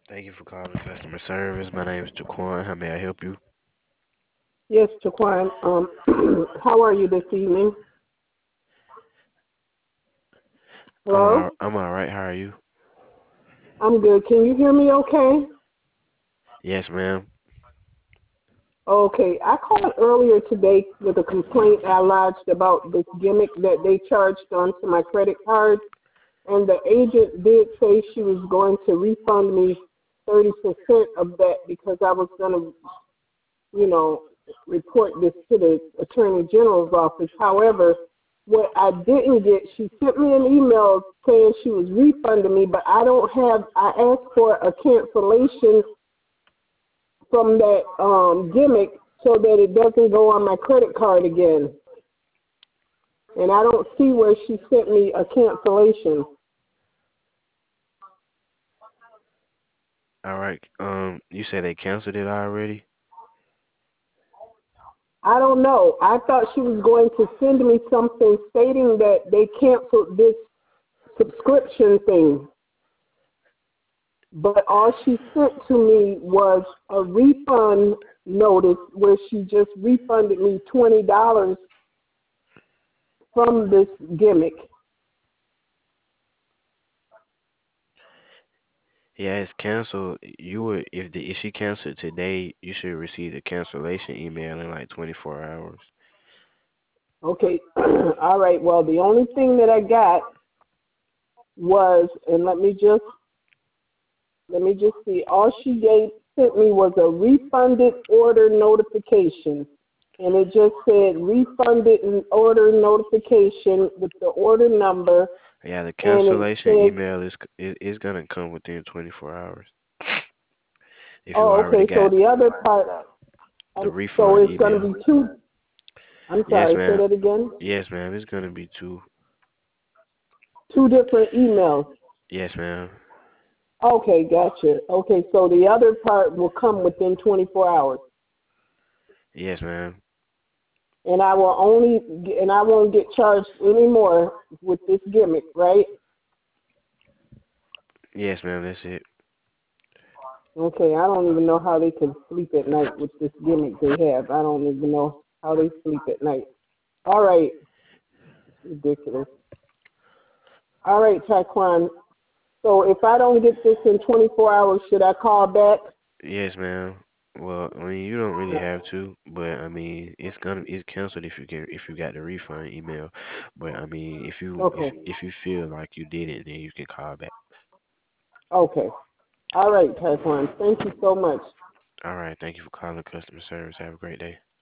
Thank you for calling customer service. My name is Jaquan. How may I help you? Yes, Jaquan. How are you this evening? Hello? I'm all right. How are you? I'm good. Can you hear me okay? Yes, ma'am. Okay. I called earlier today with a complaint I lodged about this gimmick that they charged onto my credit card. And the agent did say she was going to refund me 30% of that because I was going to, report this to the Attorney General's office. However, what I didn't get, she sent me an email saying she was refunding me, but I asked for a cancellation from that gimmick so that it doesn't go on my credit card again. And I don't see where she sent me a cancellation. All right. You said they canceled it already? I don't know. I thought she was going to send me something stating that they canceled this subscription thing. But all she sent to me was a refund notice where she just refunded me $20 from this gimmick. Yeah, it's canceled. You would if she canceled today, you should receive a cancellation email in like 24 hours. Okay, all right. Well, the only thing that I got was, and let me just see. All she sent me was a refunded order notification, and it just said refunded order notification with the order number, Yeah, the and it cancellation said, email is gonna come within 24 hours. If you oh, already okay. So got the other part, the so refund it's going email. to be two. I'm Yes, sorry. Say ma'am. that again. Yes, ma'am. It's gonna be two. Two different emails. Yes, ma'am. Okay, gotcha. Okay, so the other part will come within 24 hours, Yes, ma'am. and I won't get charged anymore with this gimmick, right? Yes, ma'am. That's it. Okay, I don't even know how they can sleep at night with this gimmick they have. I don't even know how they sleep at night. All right, ridiculous. All right, Taekwon. So if I don't get this in 24 hours, should I call back? Yes, ma'am. Well, I mean, you don't really have to, but I mean, it's canceled if you got the refund email. But I mean, Okay. if you feel like you did it, then you can call back. Okay. All right, Taekwon. Thank you so much. All right. Thank you for calling customer service. Have a great day.